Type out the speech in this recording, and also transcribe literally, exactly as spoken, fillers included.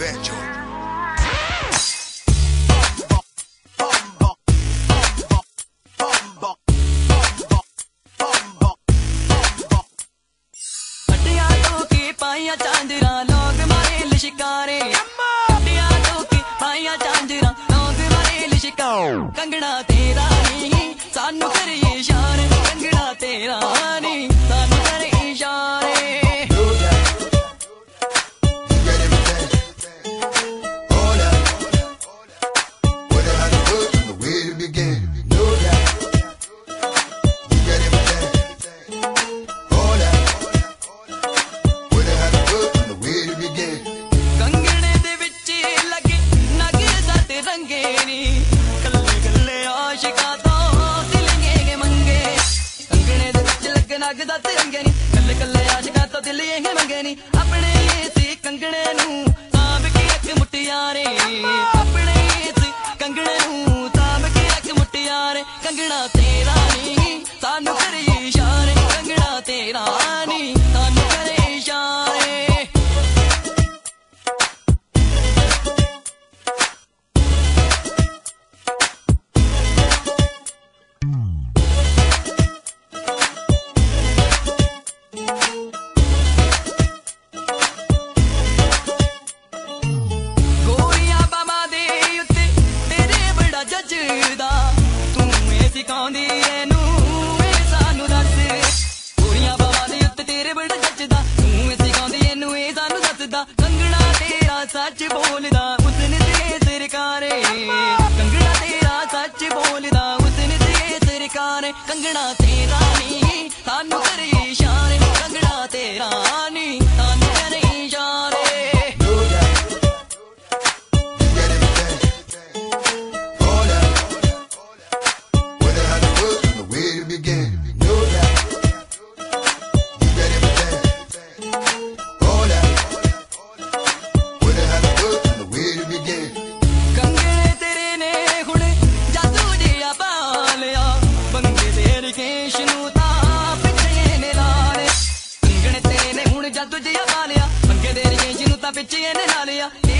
Fat Joe. चांदरा लोग मारे लिशिकारे हटिया टोकी पाइया चांदरा लोग मारे लिशिकारे कंगना तेरा नहीं सानू करे इशारे कंगना तेरा नहीं सानू करे इशारे लगदा तिरंगे नी कल्ले कल्ले आशिकां तो दिल ये मंगे नी अपने सी कंगणे नू सांभ के अख मुटियारे अपने सी कंगणे नू सांभ के अख मुटियारे कंगना तेरा नी सानू करे इशारे कंगना तेरा नी सानू करे इशारे कंगना तेरा सच बोलदा उसने ते सरकारे कंगना तेरा सच बोलदा उसने ते सरकारे कंगना तेरा नी सानू करे इशारे कंगना तेरा नी सानू करे इशारे तुझे पालिया पंगे दे रही जिनू ता पिछे ने ला लिया।